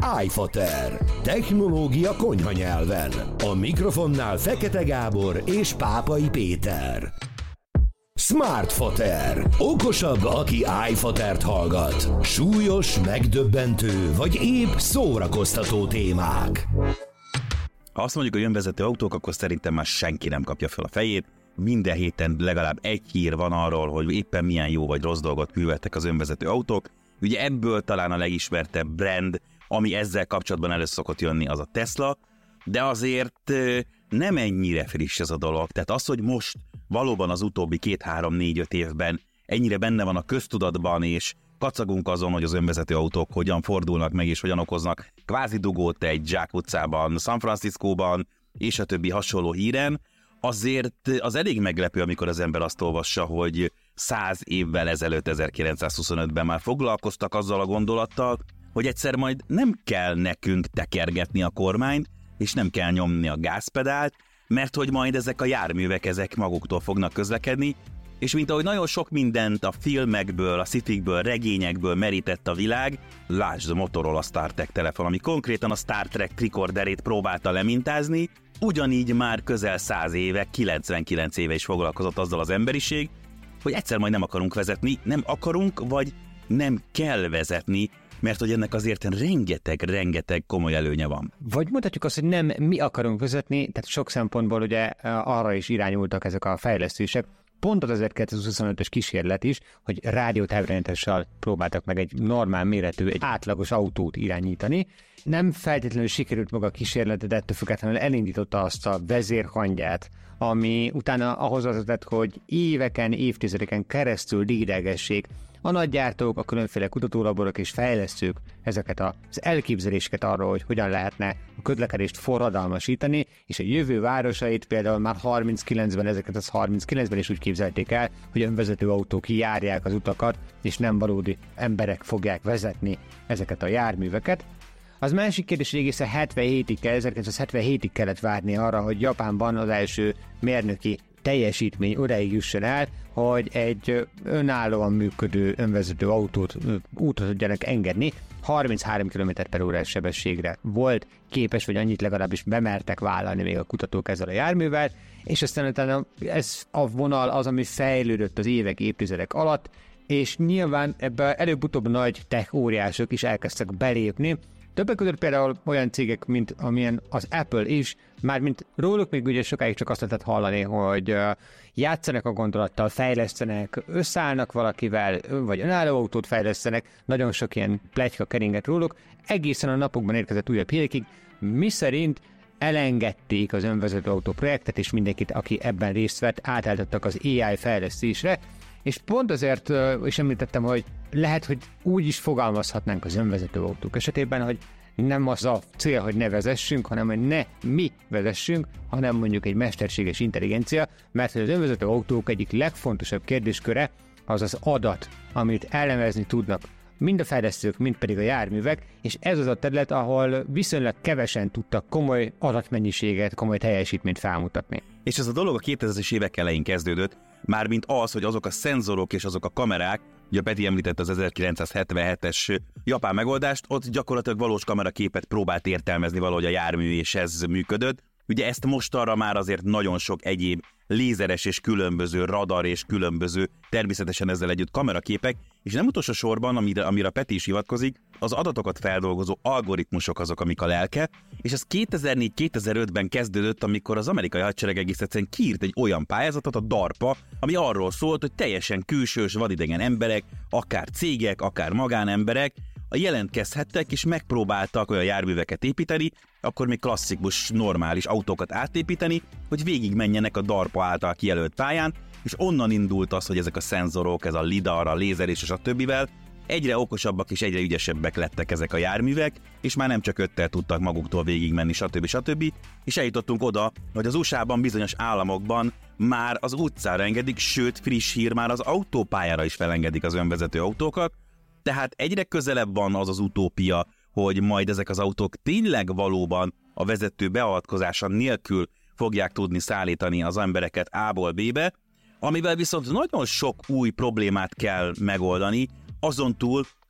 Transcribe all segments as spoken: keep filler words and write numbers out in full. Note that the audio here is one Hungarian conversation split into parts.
iFater. Technológia konyha nyelven. A mikrofonnál Fekete Gábor és Pápai Péter. Smartfater. Okosabb, aki iFatert hallgat. Súlyos, megdöbbentő vagy épp szórakoztató témák. Ha azt mondjuk, hogy önvezető autók, akkor szerintem már senki nem kapja fel a fejét. Minden héten legalább egy hír van arról, hogy éppen milyen jó vagy rossz dolgot műveltek az önvezető autók. Ugye ebből talán a legismertebb brand, ami ezzel kapcsolatban elő szokott jönni, az a Tesla, de azért nem ennyire friss ez a dolog. Tehát az, hogy most valóban az utóbbi két, három, négy, öt évben ennyire benne van a köztudatban, és kacagunk azon, hogy az önvezető autók hogyan fordulnak meg, és hogyan okoznak kvázi dugót egy Zsák utcában, San Franciscóban, és a többi hasonló híren, azért az elég meglepő, amikor az ember azt olvassa, hogy száz évvel ezelőtt, ezerkilencszázhuszonötben már foglalkoztak azzal a gondolattal, hogy egyszer majd nem kell nekünk tekergetni a kormányt, és nem kell nyomni a gázpedált, mert hogy majd ezek a járművek ezek maguktól fognak közlekedni, és mint ahogy nagyon sok mindent a filmekből, a sci-fikből, regényekből merített a világ, lásd a Motorola StarTech telefon, ami konkrétan a Star Trek tricorderét próbálta lemintázni, ugyanígy már közel száz éve, kilencvenkilenc éve is foglalkozott azzal az emberiség, hogy egyszer majd nem akarunk vezetni, nem akarunk, vagy nem kell vezetni, mert hogy ennek azért rengeteg-rengeteg komoly előnye van. Vagy mondhatjuk azt, hogy nem mi akarunk vezetni, tehát sok szempontból ugye arra is irányultak ezek a fejlesztések. Pont az ezerkilencszázhuszonötös kísérlet is, hogy rádiótávirányítással próbáltak meg egy normál méretű, egy átlagos autót irányítani. Nem feltétlenül sikerült maga a kísérlet, de ettől függetlenül elindította azt a vezérhangját, ami utána ahhoz vezetett, hogy éveken, évtizedeken keresztül dídelgessék a nagygyártók, a különféle kutatólaborok és fejlesztők ezeket az elképzeléseket arról, hogy hogyan lehetne a közlekedést forradalmasítani, és a jövő városait például már harminckilencben, ezeket az harminckilencben is úgy képzelték el, hogy önvezető autók járják az utakat, és nem valódi emberek fogják vezetni ezeket a járműveket. Az másik kérdés, hogy egészen hetvenhétig, ezerkilencszázhetvenhétig kellett várni arra, hogy Japánban az első mérnöki teljesítmény odáig jusson el, hogy egy önállóan működő önvezető autót útra tudjanak engedni, harminchárom kilométer per órás sebességre volt képes, vagy annyit legalábbis bemertek vállalni még a kutatók ezzel a járművel, és aztán utána ez a vonal az, ami fejlődött az évek, évtizedek alatt, és nyilván ebben előbb-utóbb nagy tech óriások is elkezdtek belépni. Többek között például olyan cégek, mint amilyen az Apple is, mármint róluk még ugye sokáig csak azt lehetett hallani, hogy játszanak a gondolattal, fejlesztenek, összeállnak valakivel, vagy önálló autót fejlesztenek, nagyon sok ilyen pletyka keringett róluk, egészen a napokban érkezett újabb hírekig, miszerint elengedték az önvezető autó projektet, és mindenkit, aki ebben részt vett, átálltattak az á i fejlesztésre, és pont azért is említettem, hogy lehet, hogy úgy is fogalmazhatnánk az önvezető autók esetében, hogy nem az a cél, hogy ne vezessünk, hanem hogy ne mi vezessünk, hanem mondjuk egy mesterséges intelligencia, mert az önvezető autók egyik legfontosabb kérdésköre az az adat, amit elemezni tudnak mind a fejlesztők, mind pedig a járművek, és ez az a terület, ahol viszonylag kevesen tudtak komoly adatmennyiséget, komoly teljesítményt felmutatni. És ez a dolog a kétezres évek elején kezdődött, mármint az, hogy azok a szenzorok és azok a kamerák, ugye Peti említett az ezerkilencszázhetvenhetes japán megoldást, ott gyakorlatilag valós kameraképet próbált értelmezni valahogy a jármű, és ez működött. Ugye ezt mostanra már azért nagyon sok egyéb lézeres és különböző radar és különböző természetesen ezzel együtt kameraképek, és nem utolsó sorban, amire, amire a Peti is hivatkozik, az adatokat feldolgozó algoritmusok azok, amik a lelke, és ez kétezer-négy kétezer-ötben kezdődött, amikor az amerikai hadsereg egész egyszerűen kiírt egy olyan pályázatot, a DARPA, ami arról szólt, hogy teljesen külsős, vadidegen emberek, akár cégek, akár magánemberek, jelentkezhettek és megpróbáltak olyan járműveket építeni, akkor még klasszikus, normális autókat átépíteni, hogy végig menjenek a DARPA által kijelölt pályán, és onnan indult az, hogy ezek a szenzorok, ez a lidar, a lézer és a többivel egyre okosabbak és egyre ügyesebbek lettek ezek a járművek, és már nem csak öttel tudtak maguktól végigmenni, stb. stb. És eljutottunk oda, hogy az u es á-ban bizonyos államokban már az utcára engedik, sőt, friss hír, már az autópályára is felengedik az önvezető autókat, tehát egyre közelebb van az az utópia, hogy majd ezek az autók tényleg valóban a vezető beavatkozása nélkül fogják tudni szállítani az embereket A-ból B-be, amivel viszont nagyon sok új problémát kell megoldani, azon túl,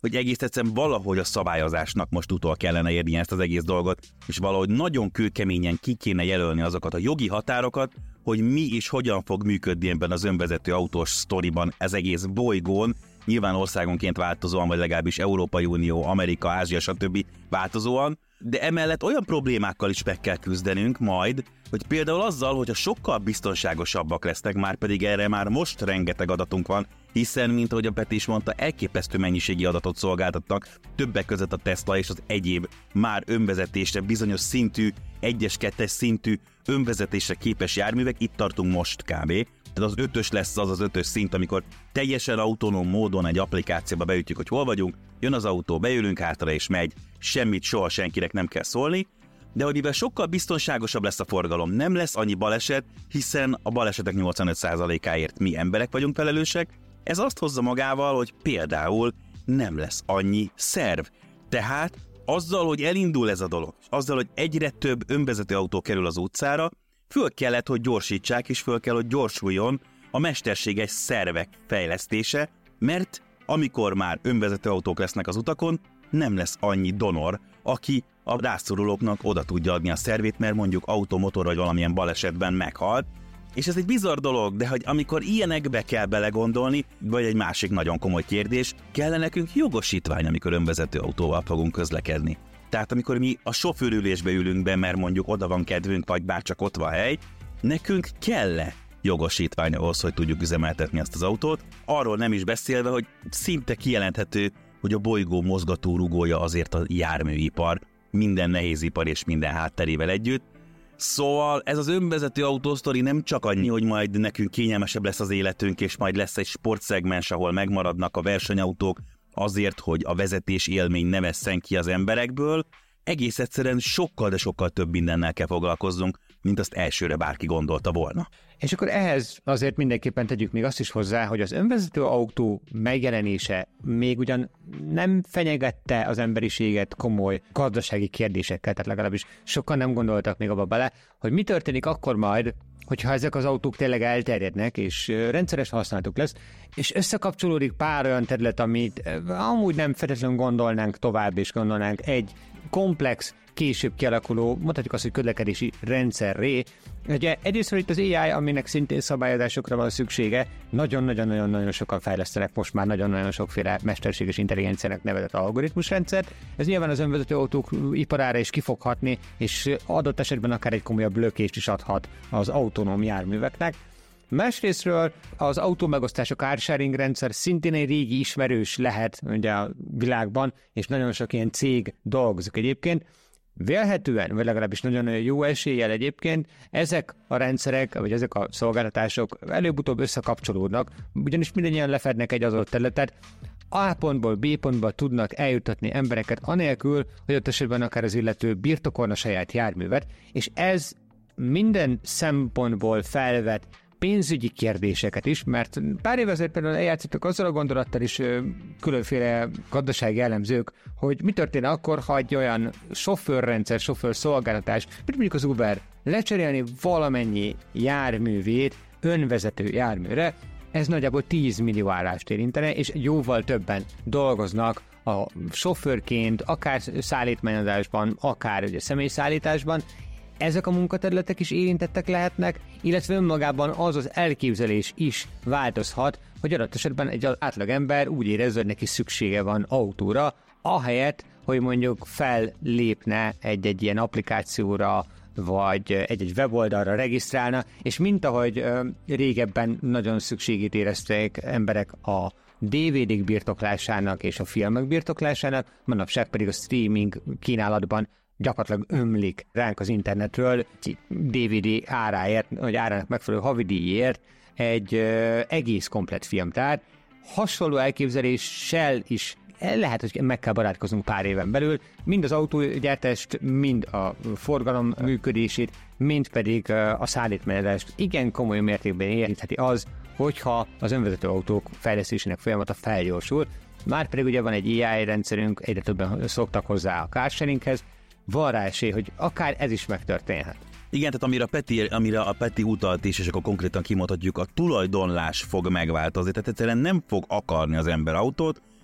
hogy egész egyszerűen valahogy a szabályozásnak most utol kellene érni ezt az egész dolgot, és valahogy nagyon kőkeményen ki kéne jelölni azokat a jogi határokat, hogy mi és hogyan fog működni ebben az önvezető autós sztoriban, ez egész bolygón, nyilván országonként változóan, vagy legalábbis Európai Unió, Amerika, Ázsia, stb. Változóan, de emellett olyan problémákkal is meg kell küzdenünk majd, hogy például azzal, hogyha sokkal biztonságosabbak lesznek, már pedig erre már most rengeteg adatunk van, hiszen, mint ahogy a Peti is mondta, elképesztő mennyiségi adatot szolgáltattak, többek között a Tesla és az egyéb már önvezetésre bizonyos szintű, egyes, kettes szintű önvezetésre képes járművek, itt tartunk most kb. Tehát az ötös lesz az az ötös szint, amikor teljesen autonóm módon egy applikációba beütjük, hogy hol vagyunk, jön az autó, beülünk hátra és megy, semmit soha senkinek nem kell szólni, de hogy mivel sokkal biztonságosabb lesz a forgalom, nem lesz annyi baleset, hiszen a balesetek nyolcvanöt százalékáért mi emberek vagyunk felelősek, ez azt hozza magával, hogy például nem lesz annyi szerv. Tehát azzal, hogy elindul ez a dolog, azzal, hogy egyre több önvezető autó kerül az utcára, föl kellett, hogy gyorsítsák, és föl kell, hogy gyorsuljon a mesterséges szervek fejlesztése, mert amikor már önvezető autók lesznek az utakon, nem lesz annyi donor, aki a rászorulóknak oda tudja adni a szervét, mert mondjuk automotor vagy valamilyen balesetben meghalt. És ez egy bizarr dolog, de hogy amikor ilyenekbe kell belegondolni, vagy egy másik nagyon komoly kérdés, kell nekünk jogosítvány, amikor önvezető autóval fogunk közlekedni. Tehát amikor mi a sofőrülésbe ülünk be, mert mondjuk oda van kedvünk, vagy bárcsak ott van hely, nekünk kell-e jogosítvány ahhoz, hogy tudjuk üzemeltetni azt az autót, arról nem is beszélve, hogy szinte kijelenthető, hogy a bolygó mozgató rugója azért a járműipar, minden nehézipar és minden hátterével együtt. Szóval ez az önvezető autósztori nem csak annyi, hogy majd nekünk kényelmesebb lesz az életünk, és majd lesz egy sportszegmens, ahol megmaradnak a versenyautók azért, hogy a vezetés élmény ne vesszen ki az emberekből, egész egyszerűen sokkal, de sokkal több mindennel kell foglalkozzunk, mint azt elsőre bárki gondolta volna. És akkor ehhez azért mindenképpen tegyük még azt is hozzá, hogy az önvezető autó megjelenése még ugyan nem fenyegette az emberiséget komoly gazdasági kérdésekkel, tehát legalábbis sokan nem gondoltak még abba bele, hogy mi történik akkor majd, hogyha ezek az autók tényleg elterjednek, és rendszeres használatuk lesz, és összekapcsolódik pár olyan terület, amit amúgy nem feltétlenül gondolnánk tovább, és gondolnánk egy komplex, később kialakuló, mondhatjuk azt, hogy közlekedési rendszerré. Ugye egyrészt itt az á i, aminek szintén szabályozásokra van szüksége, nagyon-nagyon-nagyon sokan fejlesztenek most már nagyon-nagyon sokféle mesterséges intelligenciának nevezett algoritmusrendszert. Ez nyilván az önvezető autók iparára is kifoghatni, és adott esetben akár egy komolyabb lökést is adhat az autonóm járműveknek. Másrésztről az autómegosztás, a carsharing rendszer szintén egy régi ismerős lehet ugye a világban, és nagyon sok ilyen cég dolgozik egyébként. Vélhetően, vagy legalábbis nagyon jó eséllyel egyébként, ezek a rendszerek, vagy ezek a szolgáltatások előbb-utóbb összekapcsolódnak, ugyanis mindannyian lefednek egy adott területet, A pontból B pontba tudnak eljutatni embereket anélkül, hogy ott esetben akár az illető birtokolna saját járművet, és ez minden szempontból felvet pénzügyi kérdéseket is, mert pár év azért például eljátszottak azzal a gondolattal is különféle gazdasági elemzők, hogy mi történne akkor, ha egy olyan sofőrrendszer, sofőrszolgáltatás, mint mondjuk az Uber, lecserélni valamennyi járművét önvezető járműre, ez nagyjából tíz millió állást érintene, és jóval többen dolgoznak a sofőrként, akár szállítmányozásban, akár ugye személyszállításban. Ezek a munkaterületek is érintettek lehetnek, illetve önmagában az az elképzelés is változhat, hogy adott esetben egy átlagember úgy érezze, hogy neki szüksége van autóra, ahelyett, hogy mondjuk fellépne egy-egy ilyen applikációra, vagy egy-egy weboldalra regisztrálna, és mint ahogy ö, régebben nagyon szükségét érezték emberek a dé vé dé-k birtoklásának és a filmek birtoklásának, manapság pedig a streaming kínálatban gyakorlatilag ömlik ránk az internetről dé vé dé áráért, vagy árának megfelelő havidíjért egy ö, egész komplett filmtár. Hasonló elképzeléssel is lehet, hogy meg kell barátkoznunk pár éven belül, mind az autógyártást, mind a forgalom működését, mind pedig a szállítmányozást igen komoly mértékben érintheti az, hogyha az önvezető autók fejlesztésének folyamata felgyorsul. Már pedig ugye van egy á i rendszerünk, egyre többen szoktak hozzá a carsharinghez, van rá esély, hogy akár ez is megtörténhet. Igen, tehát amire a Peti, amire a Peti utalt is, és akkor konkrétan kimondhatjuk, a tulajdonlás fog megváltozni, tehát egyszerűen nem fog akarni az ember autót,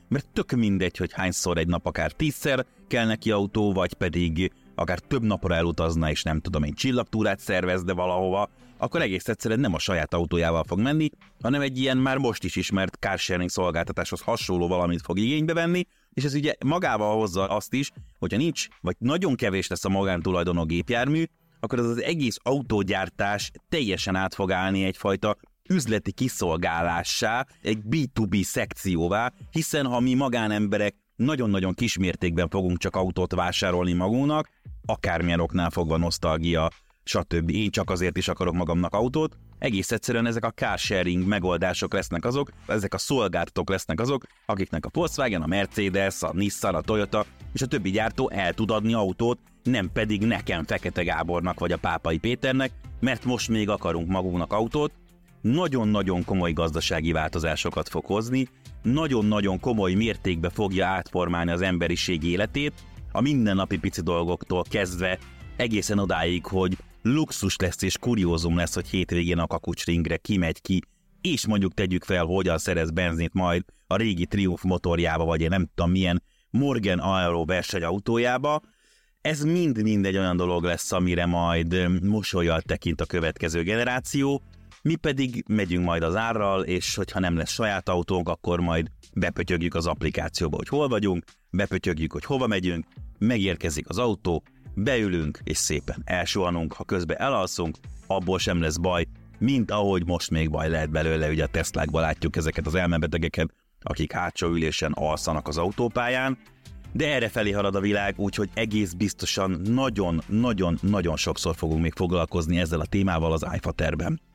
mert tök mindegy, hogy hányszor egy nap, akár tízszer kell neki autó, vagy pedig akár több napra elutazna, és nem tudom én, csillagtúrát szervez, de valahova, akkor egész egyszerűen nem a saját autójával fog menni, hanem egy ilyen már most is ismert carsharing szolgáltatáshoz hasonló valamit fog igénybe venni, és ez ugye magával hozza azt is, hogyha nincs, vagy nagyon kevés lesz a magántulajdonú gépjármű, akkor az az egész autógyártás teljesen át fog állni egyfajta üzleti kiszolgálássá, egy bé kettő bé szekcióvá, hiszen ha mi magánemberek nagyon-nagyon kismértékben fogunk csak autót vásárolni magunknak, akármilyen oknál fogva nosztalgia, stb. Én csak azért is akarok magamnak autót, egész egyszerűen ezek a carsharing megoldások lesznek azok, ezek a szolgáltatók lesznek azok, akiknek a Volkswagen, a Mercedes, a Nissan, a Toyota és a többi gyártó el tud adni autót, nem pedig nekem, Fekete Gábornak vagy a Pápai Péternek, mert most még akarunk magunknak autót. Nagyon-nagyon komoly gazdasági változásokat fog hozni, nagyon-nagyon komoly mértékbe fogja átformálni az emberiség életét, a mindennapi pici dolgoktól kezdve egészen odáig, hogy luxus lesz és kuriózum lesz, hogy hétvégén a Kakucsringre kimegy ki, és mondjuk tegyük fel, hogyan szerez benzint majd a régi Triumph motorjába, vagy én nem tudom milyen Morgan Aero versenyautójába. Ez mind-mind egy olyan dolog lesz, amire majd mosollyal tekint a következő generáció, mi pedig megyünk majd az árral, és hogyha nem lesz saját autónk, akkor majd bepötyögjük az applikációba, hogy hol vagyunk, bepötyögjük, hogy hova megyünk, megérkezik az autó, beülünk, és szépen elsuhanunk, ha közben elalszunk, abból sem lesz baj, mint ahogy most még baj lehet belőle, ugye a Teslákban látjuk ezeket az elmebetegeket, akik hátsó ülésen alszanak az autópályán, de errefelé halad a világ, úgyhogy egész biztosan nagyon-nagyon-nagyon sokszor fogunk még foglalkozni ezzel a témával az iFaterben.